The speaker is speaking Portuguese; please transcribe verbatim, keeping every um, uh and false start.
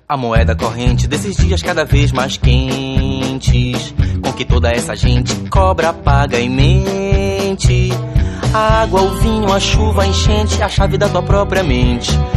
A moeda corrente desses dias cada vez mais quentes, com que toda essa gente cobra, paga e mente. A água, o vinho, a chuva, a enchente, a chave da tua própria mente.